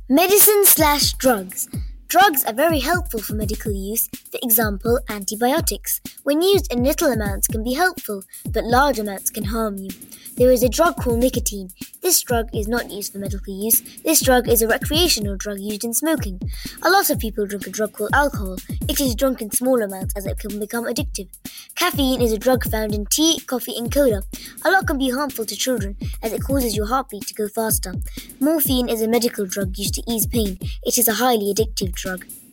Medicine/drugs. Drugs are very helpful for medical use. For example, antibiotics. When used in little amounts can be helpful, but large amounts can harm you. There is a drug called nicotine. This drug is not used for medical use. This drug is a recreational drug used in smoking. A lot of people drink a drug called alcohol. It is drunk in small amounts as it can become addictive. Caffeine is a drug found in tea, coffee and cola. A lot can be harmful to children as it causes your heartbeat to go faster. Morphine is a medical drug used to ease pain. It is a highly addictive drug.